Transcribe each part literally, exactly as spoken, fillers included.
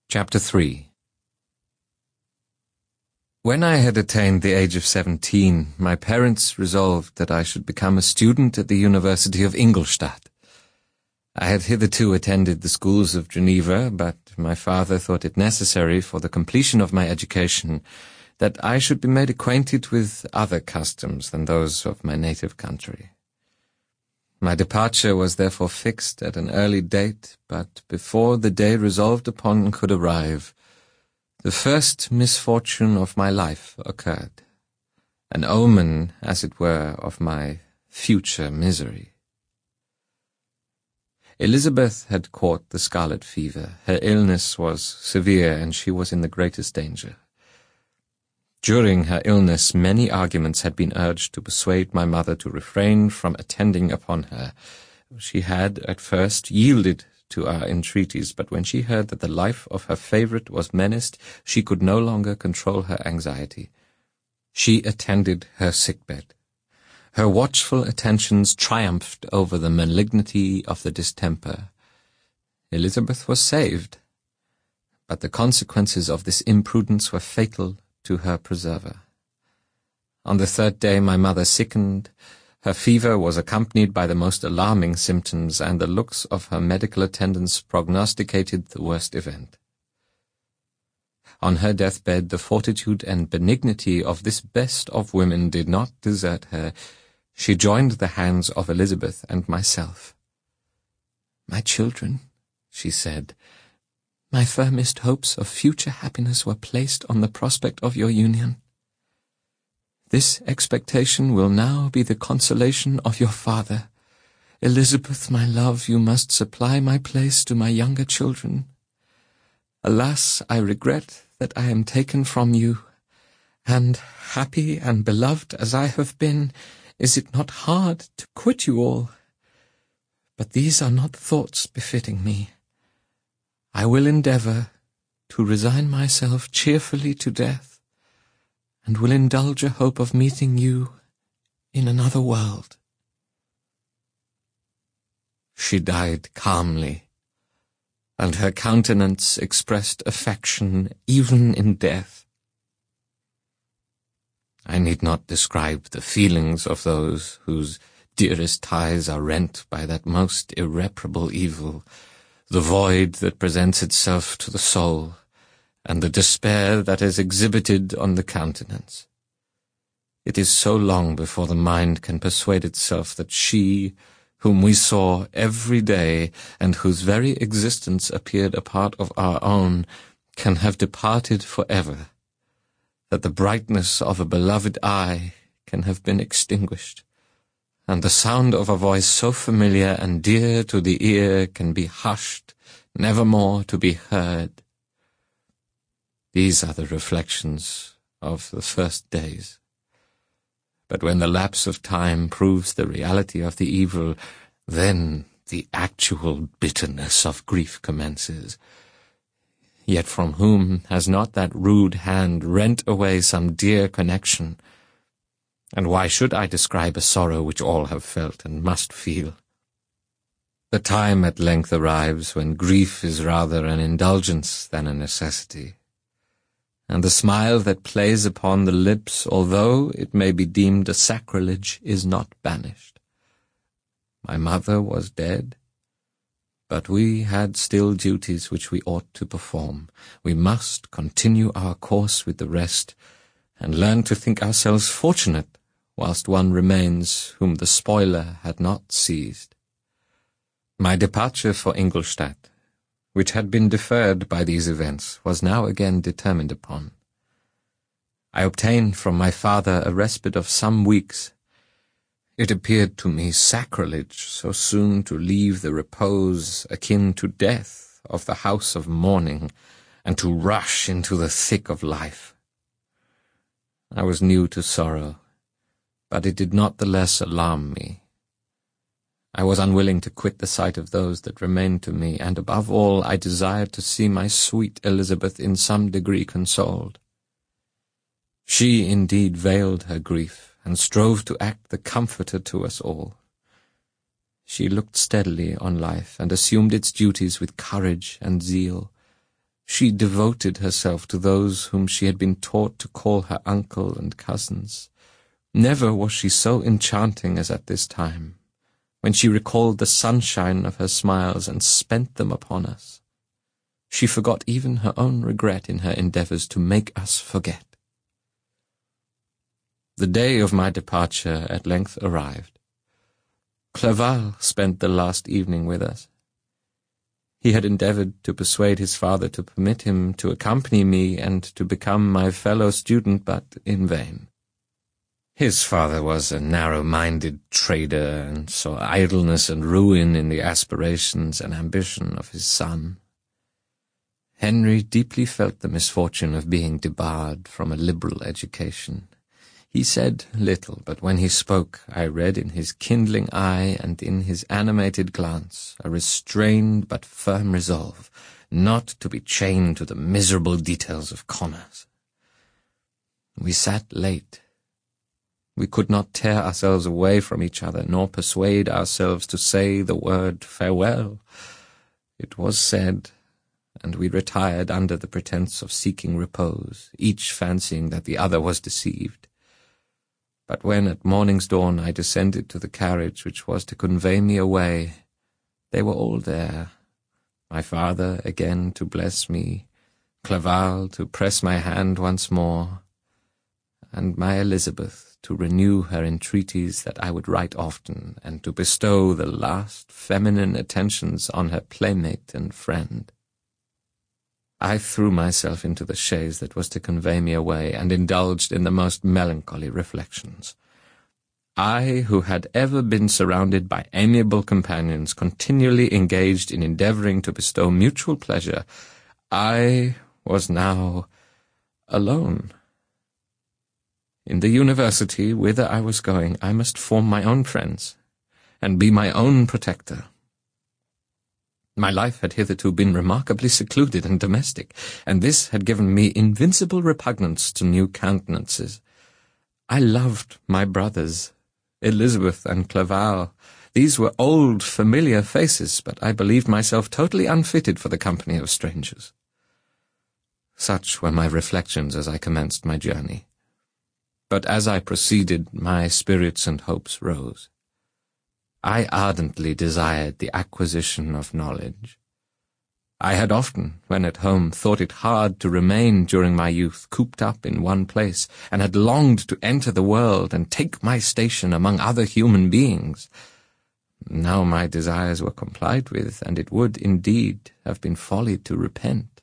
Chapter three. When I had attained the age of seventeen, my parents resolved that I should become a student at the University of Ingolstadt. I had hitherto attended the schools of Geneva, but my father thought it necessary for the completion of my education that I should be made acquainted with other customs than those of my native country. My departure was therefore fixed at an early date, but before the day resolved upon could arrive, the first misfortune of my life occurred, an omen, as it were, of my future misery. Elizabeth had caught the scarlet fever. Her illness was severe, and she was in the greatest danger. During her illness, many arguments had been urged to persuade my mother to refrain from attending upon her. She had, at first, yielded to our entreaties, but when she heard that the life of her favourite was menaced, she could no longer control her anxiety. She attended her sickbed. Her watchful attentions triumphed over the malignity of the distemper. Elizabeth was saved, but the consequences of this imprudence were fatal to her preserver. On the third day my mother sickened. Her fever was accompanied by the most alarming symptoms, and the looks of her medical attendants prognosticated the worst event. On her deathbed the fortitude and benignity of this best of women did not desert her. She joined the hands of Elizabeth and myself. "My children," she said, "my firmest hopes of future happiness were placed on the prospect of your union. This expectation will now be the consolation of your father. Elizabeth, my love, you must supply my place to my younger children. Alas, I regret that I am taken from you, and, happy and beloved as I have been, is it not hard to quit you all? But these are not thoughts befitting me. I will endeavour to resign myself cheerfully to death, and will indulge a hope of meeting you in another world." She died calmly, and her countenance expressed affection even in death. I need not describe the feelings of those whose dearest ties are rent by that most irreparable evil, the void that presents itself to the soul, and the despair that is exhibited on the countenance. It is so long before the mind can persuade itself that she, whom we saw every day, and whose very existence appeared a part of our own, can have departed for ever, that the brightness of a beloved eye can have been extinguished, and the sound of a voice so familiar and dear to the ear can be hushed, never more to be heard. These are the reflections of the first days. But when the lapse of time proves the reality of the evil, then the actual bitterness of grief commences. Yet from whom has not that rude hand rent away some dear connection? And why should I describe a sorrow which all have felt and must feel? The time at length arrives when grief is rather an indulgence than a necessity, and the smile that plays upon the lips, although it may be deemed a sacrilege, is not banished. My mother was dead, but we had still duties which we ought to perform. We must continue our course with the rest, and learn to think ourselves fortunate whilst one remains whom the spoiler had not seized. My departure for Ingolstadt, which had been deferred by these events, was now again determined upon. I obtained from my father a respite of some weeks. It appeared to me sacrilege so soon to leave the repose akin to death of the house of mourning, and to rush into the thick of life. I was new to sorrow, but it did not the less alarm me. I was unwilling to quit the sight of those that remained to me, and above all I desired to see my sweet Elizabeth in some degree consoled. She indeed veiled her grief, and strove to act the comforter to us all. She looked steadily on life, and assumed its duties with courage and zeal. She devoted herself to those whom she had been taught to call her uncle and cousins. Never was she so enchanting as at this time, when she recalled the sunshine of her smiles and spent them upon us. She forgot even her own regret in her endeavours to make us forget. The day of my departure at length arrived. Clerval spent the last evening with us. He had endeavoured to persuade his father to permit him to accompany me and to become my fellow student, but in vain. His father was a narrow-minded trader and saw idleness and ruin in the aspirations and ambition of his son. Henry deeply felt the misfortune of being debarred from a liberal education. He said little, but when he spoke, I read in his kindling eye and in his animated glance a restrained but firm resolve not to be chained to the miserable details of commerce. We sat late. We could not tear ourselves away from each other, nor persuade ourselves to say the word farewell. It was said, and we retired under the pretence of seeking repose, each fancying that the other was deceived. But when at morning's dawn I descended to the carriage which was to convey me away, they were all there, my father again to bless me, Clerval to press my hand once more, and my Elizabeth to renew her entreaties that I would write often, and to bestow the last feminine attentions on her playmate and friend. I threw myself into the chaise that was to convey me away, and indulged in the most melancholy reflections. I, who had ever been surrounded by amiable companions, continually engaged in endeavouring to bestow mutual pleasure, I was now alone. In the university, whither I was going, I must form my own friends, and be my own protector. My life had hitherto been remarkably secluded and domestic, and this had given me invincible repugnance to new countenances. I loved my brothers, Elizabeth and Clerval. These were old, familiar faces, but I believed myself totally unfitted for the company of strangers. Such were my reflections as I commenced my journey. But as I proceeded, my spirits and hopes rose. I ardently desired the acquisition of knowledge. I had often, when at home, thought it hard to remain during my youth cooped up in one place, and had longed to enter the world and take my station among other human beings. Now my desires were complied with, and it would, indeed, have been folly to repent.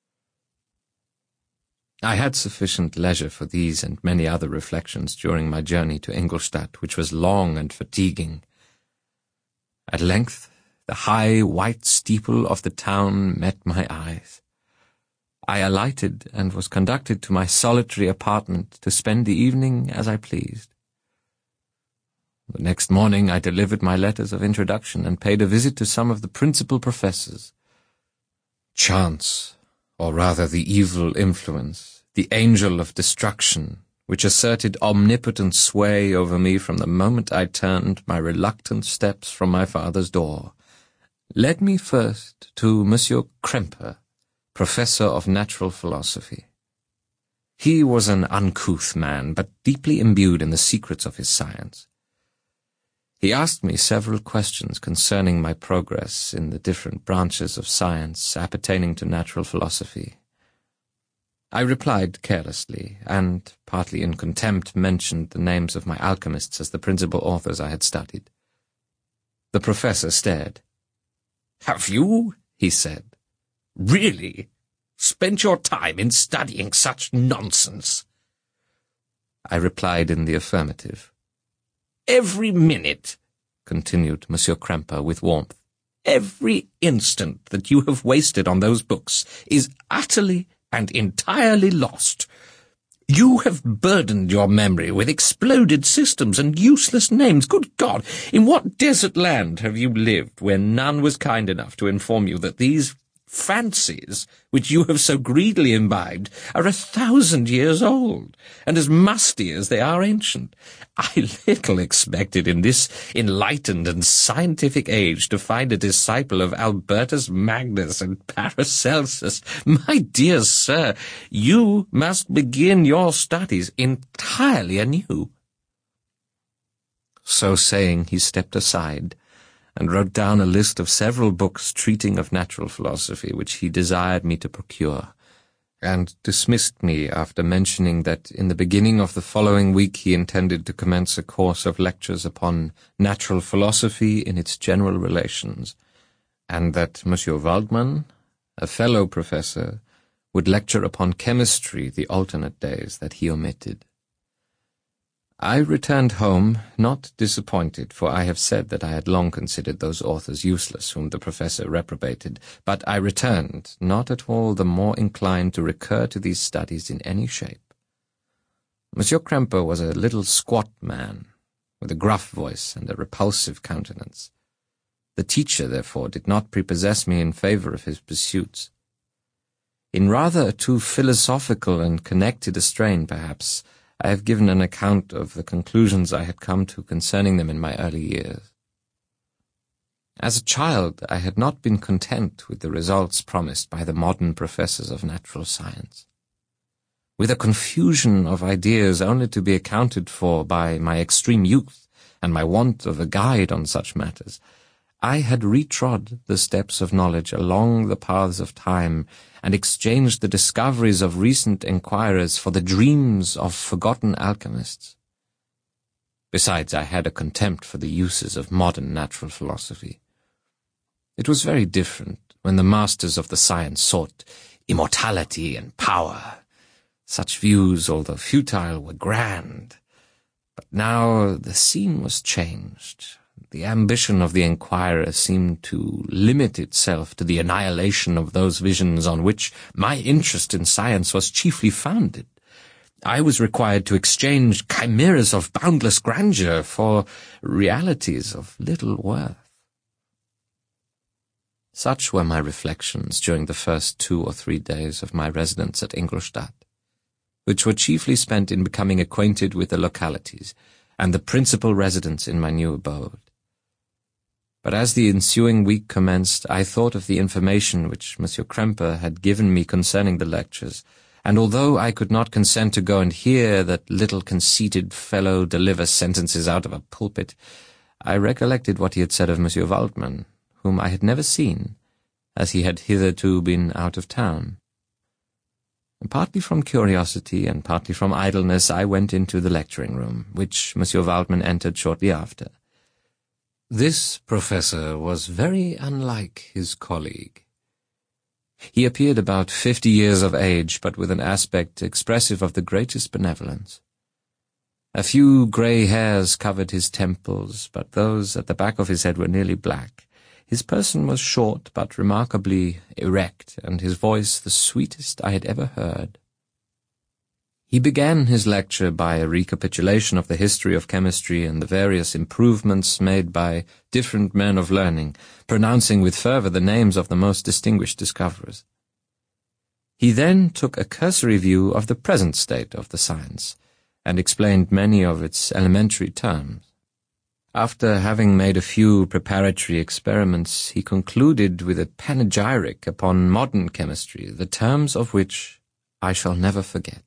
I had sufficient leisure for these and many other reflections during my journey to Ingolstadt, which was long and fatiguing. At length, the high white steeple of the town met my eyes. I alighted and was conducted to my solitary apartment to spend the evening as I pleased. The next morning I delivered my letters of introduction and paid a visit to some of the principal professors. Chance, or rather the evil influence, the angel of destruction, which asserted omnipotent sway over me from the moment I turned my reluctant steps from my father's door, led me first to Monsieur Kremper, professor of natural philosophy. He was an uncouth man, but deeply imbued in the secrets of his science. He asked me several questions concerning my progress in the different branches of science appertaining to natural philosophy. I replied carelessly, and, partly in contempt, mentioned the names of my alchemists as the principal authors I had studied. The professor stared. "Have you," he said, "really spent your time in studying such nonsense?" I replied in the affirmative. "Every minute," continued Monsieur Kremper with warmth, "every instant that you have wasted on those books is utterly and entirely lost. You have burdened your memory with exploded systems and useless names. Good God, in what desert land have you lived where none was kind enough to inform you that these fancies, which you have so greedily imbibed, are a thousand years old, and as musty as they are ancient. I little expected in this enlightened and scientific age to find a disciple of Albertus Magnus and Paracelsus. My dear sir, you must begin your studies entirely anew." So saying, he stepped aside, and wrote down a list of several books treating of natural philosophy which he desired me to procure, and dismissed me after mentioning that in the beginning of the following week he intended to commence a course of lectures upon natural philosophy in its general relations, and that Monsieur Waldman, a fellow professor, would lecture upon chemistry the alternate days that he omitted. I returned home, not disappointed, for I have said that I had long considered those authors useless whom the professor reprobated, but I returned, not at all the more inclined to recur to these studies in any shape. Monsieur Kremper was a little squat man, with a gruff voice and a repulsive countenance. The teacher, therefore, did not prepossess me in favour of his pursuits. In rather a too philosophical and connected a strain, perhaps, I have given an account of the conclusions I had come to concerning them in my early years. As a child, I had not been content with the results promised by the modern professors of natural science. With a confusion of ideas only to be accounted for by my extreme youth and my want of a guide on such matters, I had retrod the steps of knowledge along the paths of time and exchanged the discoveries of recent enquirers for the dreams of forgotten alchemists. Besides, I had a contempt for the uses of modern natural philosophy. It was very different when the masters of the science sought immortality and power. Such views, although futile, were grand. But now the scene was changed. The ambition of the enquirer seemed to limit itself to the annihilation of those visions on which my interest in science was chiefly founded. I was required to exchange chimeras of boundless grandeur for realities of little worth. Such were my reflections during the first two or three days of my residence at Ingolstadt, which were chiefly spent in becoming acquainted with the localities and the principal residents in my new abode. But as the ensuing week commenced, I thought of the information which Monsieur Kremper had given me concerning the lectures, and although I could not consent to go and hear that little conceited fellow deliver sentences out of a pulpit, I recollected what he had said of Monsieur Waldman, whom I had never seen, as he had hitherto been out of town. And partly from curiosity and partly from idleness, I went into the lecturing room, which Monsieur Waldman entered shortly after. This professor was very unlike his colleague. He appeared about fifty years of age, but with an aspect expressive of the greatest benevolence. A few grey hairs covered his temples, but those at the back of his head were nearly black. His person was short, but remarkably erect, and his voice the sweetest I had ever heard. He began his lecture by a recapitulation of the history of chemistry and the various improvements made by different men of learning, pronouncing with fervour the names of the most distinguished discoverers. He then took a cursory view of the present state of the science, and explained many of its elementary terms. After having made a few preparatory experiments, he concluded with a panegyric upon modern chemistry, the terms of which I shall never forget.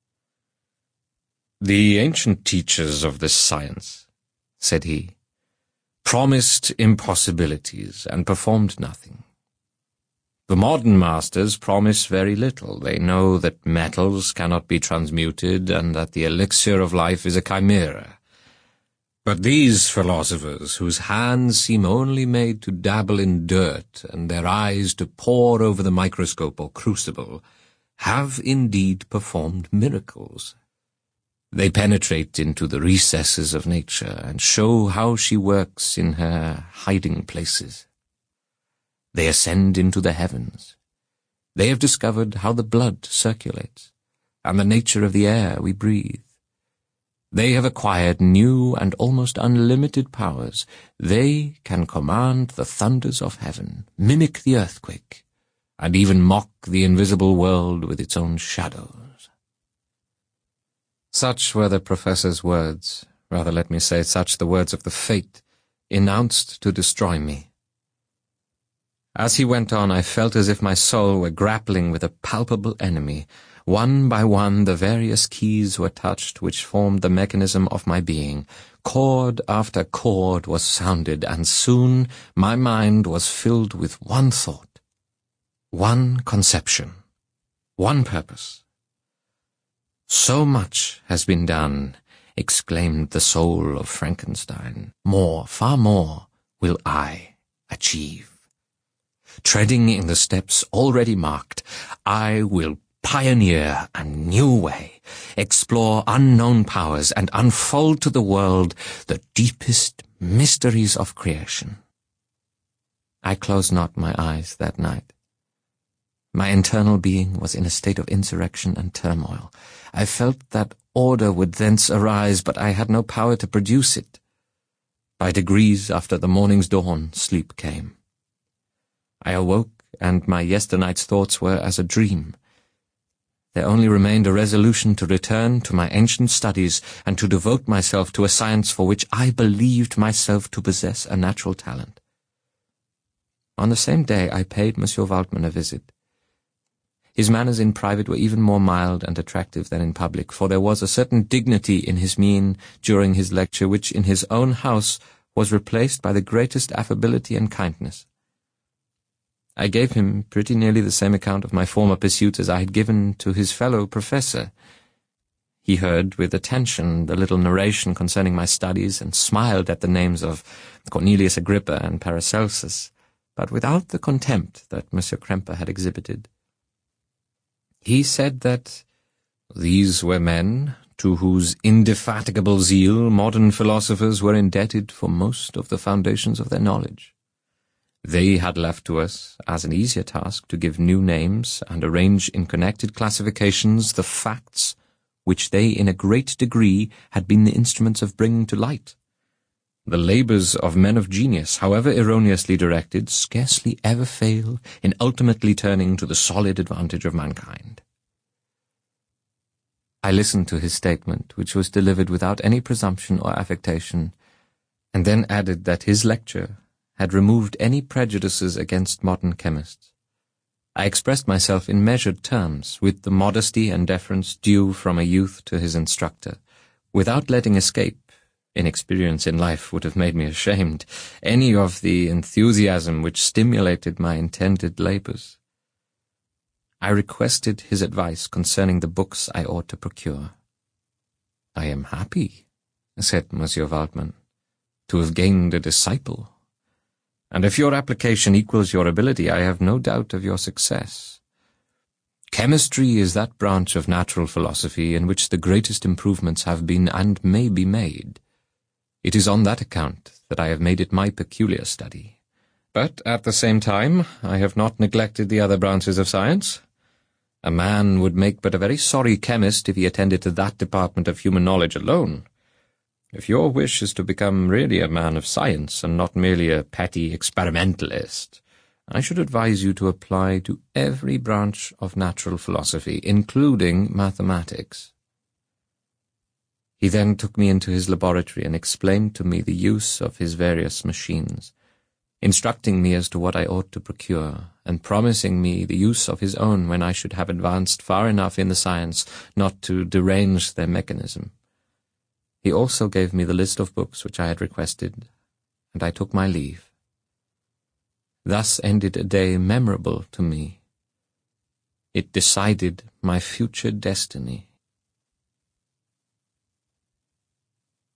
"The ancient teachers of this science," said he, "promised impossibilities and performed nothing. The modern masters promise very little. They know that metals cannot be transmuted and that the elixir of life is a chimera. But these philosophers, whose hands seem only made to dabble in dirt and their eyes to pore over the microscope or crucible, have indeed performed miracles. They penetrate into the recesses of nature and show how she works in her hiding places. They ascend into the heavens. They have discovered how the blood circulates and the nature of the air we breathe. They have acquired new and almost unlimited powers. They can command the thunders of heaven, mimic the earthquake, and even mock the invisible world with its own shadows. Such were the professor's words, rather let me say such the words of the fate, announced to destroy me. As he went on, I felt as if my soul were grappling with a palpable enemy. One by one the various keys were touched which formed the mechanism of my being. Chord after chord was sounded, and soon my mind was filled with one thought, one conception, one purpose. "So much has been done," exclaimed the soul of Frankenstein. "More, far more, will I achieve. Treading in the steps already marked, I will pioneer a new way, explore unknown powers, and unfold to the world the deepest mysteries of creation." I closed not my eyes that night. My internal being was in a state of insurrection and turmoil. I felt that order would thence arise, but I had no power to produce it. By degrees, after the morning's dawn, sleep came. I awoke, and my yesternight's thoughts were as a dream. There only remained a resolution to return to my ancient studies and to devote myself to a science for which I believed myself to possess a natural talent. On the same day I paid Monsieur Waldman a visit. His manners in private were even more mild and attractive than in public, for there was a certain dignity in his mien during his lecture which in his own house was replaced by the greatest affability and kindness. I gave him pretty nearly the same account of my former pursuits as I had given to his fellow professor. He heard with attention the little narration concerning my studies and smiled at the names of Cornelius Agrippa and Paracelsus, but without the contempt that Monsieur Kremper had exhibited. He said that these were men to whose indefatigable zeal modern philosophers were indebted for most of the foundations of their knowledge. They had left to us, as an easier task, to give new names and arrange in connected classifications the facts which they in a great degree had been the instruments of bringing to light. The labours of men of genius, however erroneously directed, scarcely ever fail in ultimately turning to the solid advantage of mankind. I listened to his statement, which was delivered without any presumption or affectation, and then added that his lecture had removed any prejudices against modern chemists. I expressed myself in measured terms, with the modesty and deference due from a youth to his instructor, without letting escape, inexperience in life would have made me ashamed, any of the enthusiasm which stimulated my intended labours. I requested his advice concerning the books I ought to procure. "I am happy," said Monsieur Waldman, "to have gained a disciple. And if your application equals your ability, I have no doubt of your success. Chemistry is that branch of natural philosophy in which the greatest improvements have been and may be made. It is on that account that I have made it my peculiar study. But at the same time, I have not neglected the other branches of science. A man would make but a very sorry chemist if he attended to that department of human knowledge alone. If your wish is to become really a man of science and not merely a petty experimentalist, I should advise you to apply to every branch of natural philosophy, including mathematics." He then took me into his laboratory and explained to me the use of his various machines, instructing me as to what I ought to procure, and promising me the use of his own when I should have advanced far enough in the science not to derange their mechanism. He also gave me the list of books which I had requested, and I took my leave. Thus ended a day memorable to me. It decided my future destiny.